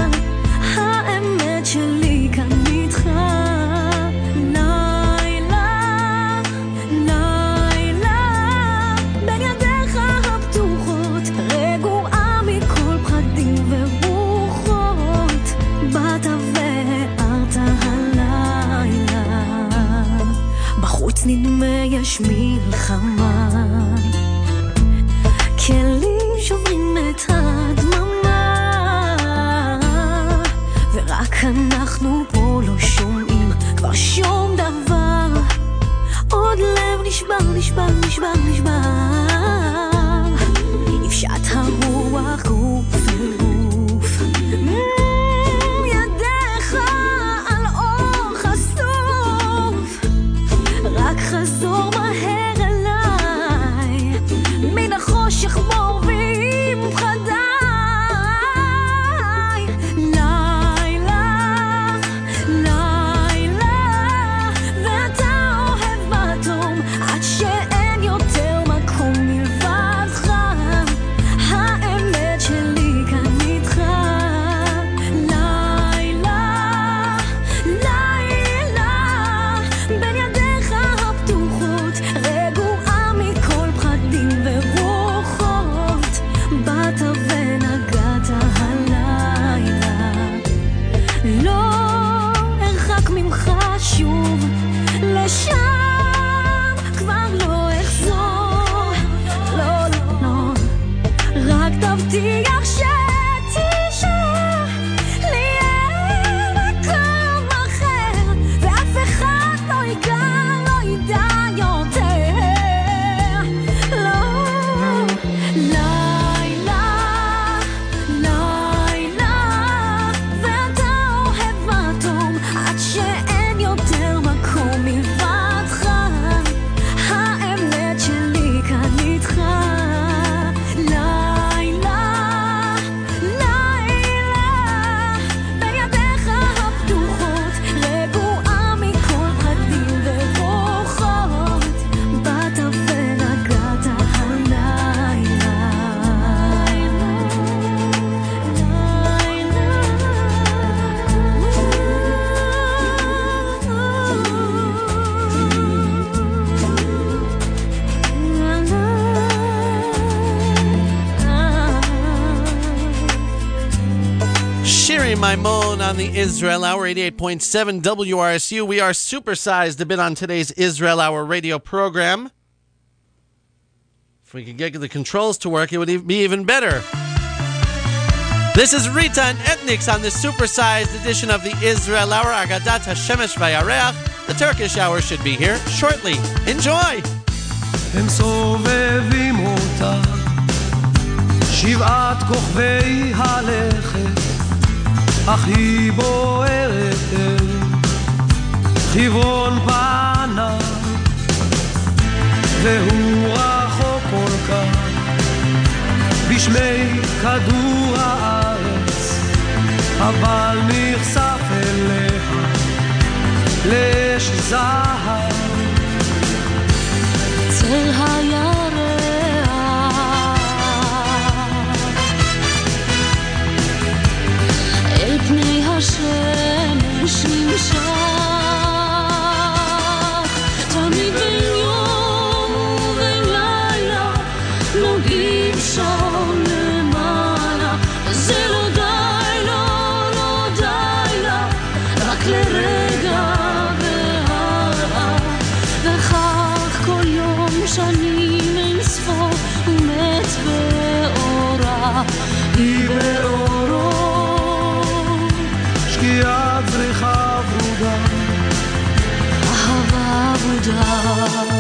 האמת שלי כאן איתך. לילה, לילה, בין ידיך הפתוחות, רגועה מכל פחדים ורוחות, באת והארת הלילה. בחוץ נדמה יש מלחמה, כלים שוברים את הדממה, ורק אנחנו פה לא שומעים כבר שום דבר. עוד לב נשבר, נשבר, נשבר, נשבר, יפשט הרוח גוף אל גוף. ידיך על אור חשוף, רק חזור מהר אליי, מן החושך מורבים פחדיי. לילה, לילה, ואתה אוהב מתום, עד שאין יותר מקום מלבדך. האמת שלי כאן איתך. לילה, לילה, בין ידיך הפתוחות, רגועה מכל פחדים ורוחות, באת ונגעת הלילה. לא ארחק ממך שוב, לשם כבר לא אחזור. לא, לא, רק תבטיח שתישאר לי מקום אחר, ואף אחד לא ייגע, לא ידע יותר. לא, לילה, לילה, ואתה אוהב מתום, עד שאין יותר מקום מלבדך. האמת שלי כאן איתך. לילה, לילה, בין ידיך הפתוחות, רגועה מכל פחדים ורוחות, באת ונגעת הלילה. Shiri Maimon on the Israel Hour, 88.7 WRSU. We are supersized a bit on today's Israel Hour radio program. If we could get the controls to work, it would be even better. This is Rita and Ethnics on the supersized edition of the Israel Hour. Agadat Hashemesh Vayareach. The Turkish Hour should be here shortly. Enjoy! הם סובבים אותה, שבעת כוכבי הלכת, אך היא בוערת אל חברון פנה, והוא רחוק כל כך בשמי כדור הארץ, אבל נחשף אליה לאש זהב. צל הירח אל פני השמש נמשך, תמיד בין יום ובין לילה נוגעים שם למעלה. זה לא די, לא די לה, רק לרגע והלאה צריכה ורודה, אהבה ורודה.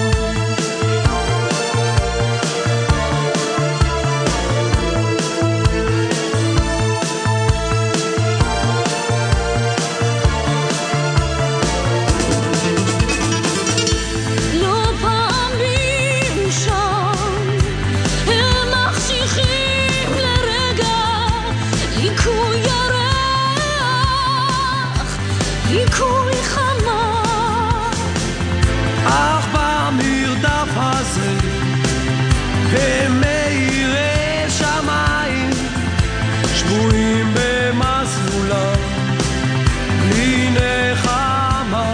אך במרדף הזה הם מאירי שמיים שבויים במסלולה בלי נחמה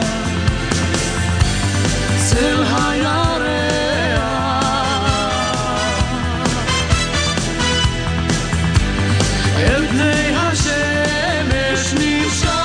צל הירח אל פני השמש נשאר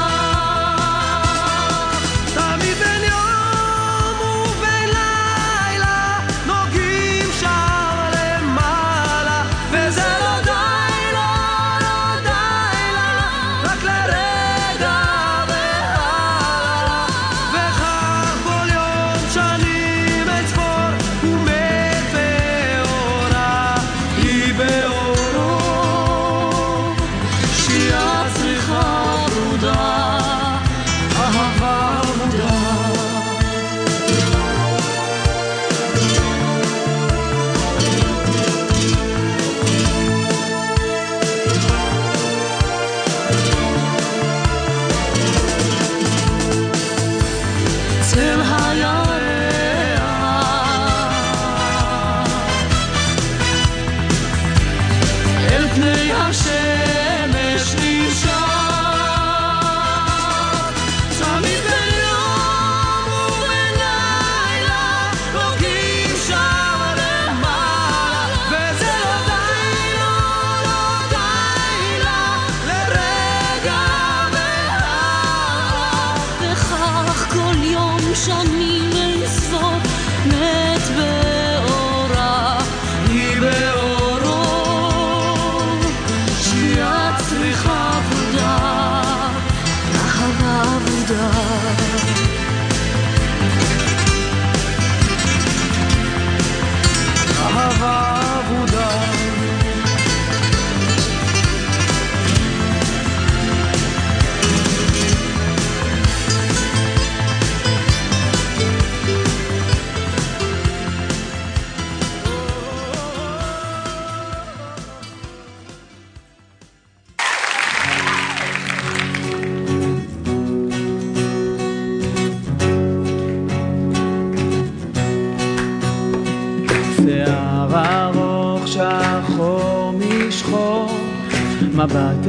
מבט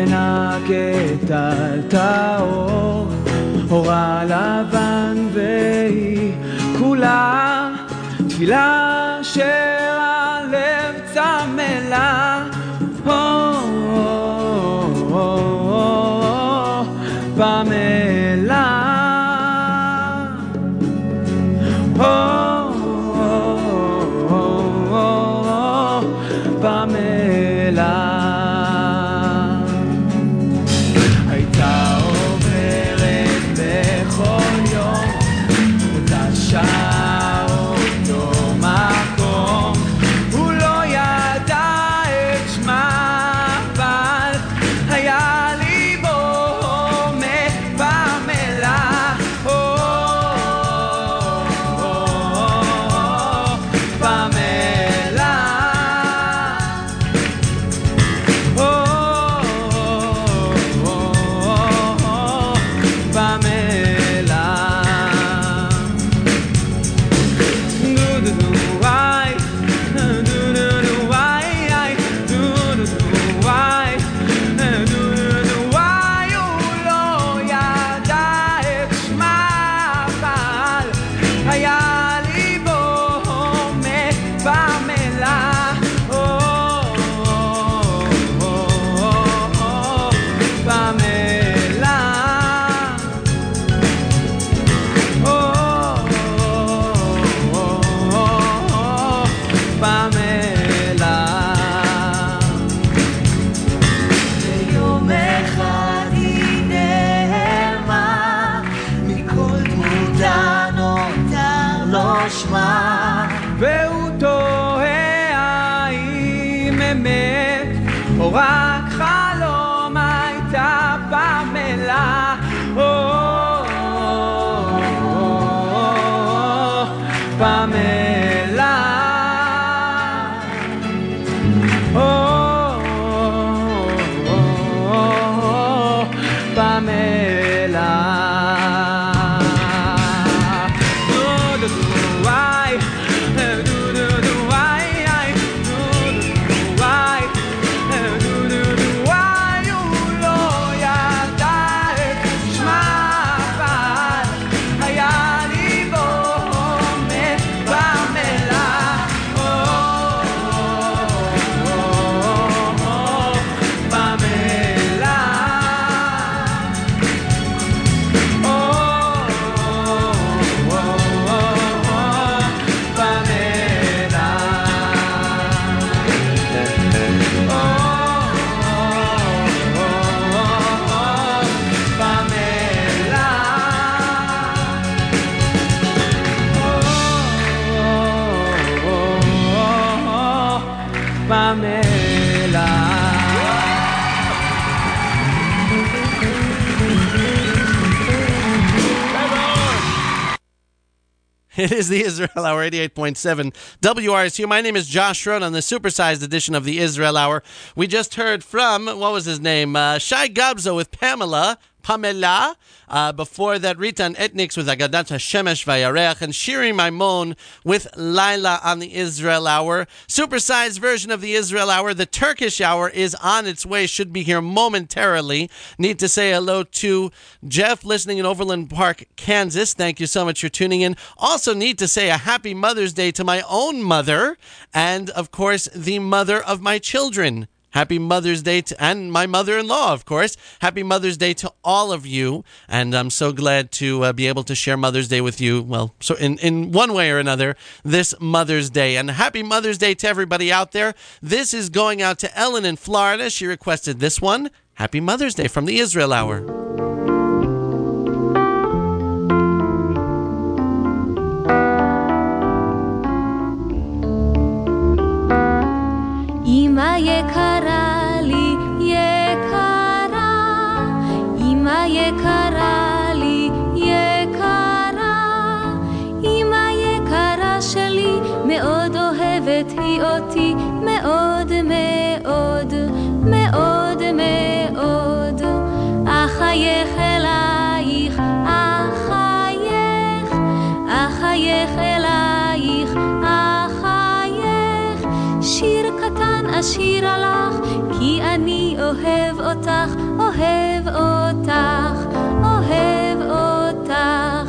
ענק כטל טהור, אורה לבן והיא כולה תפילה שהלב צמא לה. פמלה פמלה It is the Israel Hour, 88.7 WRSU. My name is Josh Schroen on the supersized edition of the Israel Hour. We just heard from, what was his name? Shai Gabzo with Pamela. Before that, Ritan Etniks with Agadat HaShemesh Vayarech, and Shiri Maimon with Laila on the Israel Hour. Supersized version of the Israel Hour. The Turkish Hour is on its way, should be here momentarily. Need to say hello to Jeff listening in Overland Park, Kansas. Thank you so much for tuning in. Also need to say a happy Mother's Day to my own mother, and of course the mother of my children. Happy Mother's Day and my mother-in-law, of course. Happy Mother's Day to all of you. And I'm so glad to be able to share Mother's Day with you, well, so in one way or another, this Mother's Day. And happy Mother's Day to everybody out there. This is going out to Ellen in Florida. She requested this one. Happy Mother's Day from the Israel Hour. אמא יקרה לי, יקרה, אמא יקרה לי, יקרה, אמא יקרה שלי, מאוד אוהבת היא אותי, מאוד מאוד, מאוד מאוד, אחייך אלייך, אחייך, אחייך אלייך, אחייך, שיר קטן אשירה לך, כי אני אוהב אותך, אוהב אותך, אוהב אותך.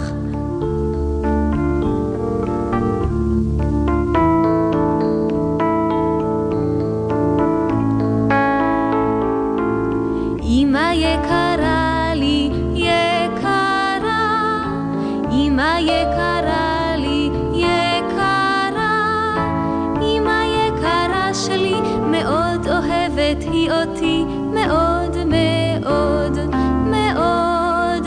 אמא יקרה לי, יקרה, אמא יקרה לי, יקרה, אמא יקרה שלי, מאוד אוהבת היא אותי, מאוד מאוד מאוד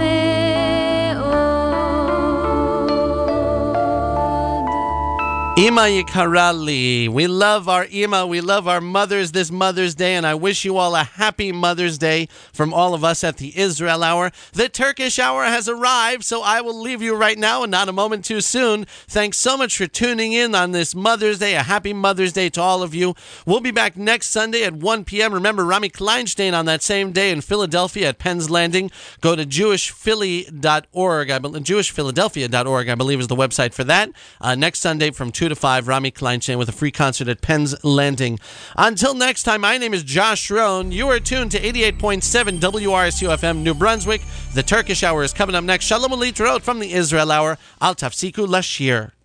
Ima Yikarali. We love our Ima. We love our mothers this Mother's Day, and I wish you all a happy Mother's Day from all of us at the Israel Hour. The Turkish Hour has arrived, so I will leave you right now and not a moment too soon. Thanks so much for tuning in on this Mother's Day. A happy Mother's Day to all of you. We'll be back next Sunday at 1 p.m. Remember, Rami Kleinstein on that same day in Philadelphia at Penn's Landing. Go to jewishphilly.org. Jewishphiladelphia.org, I believe, is the website for that. Next Sunday from 2 to 5, Rami Kleinstein with a free concert at Penn's Landing. Until next time, my name is Josh Schroen. You are tuned to 88.7 WRSU FM New Brunswick. The Turkish Hour is coming up next. Shalom Alitrot from the Israel Hour. Al Tafsiku Lashir.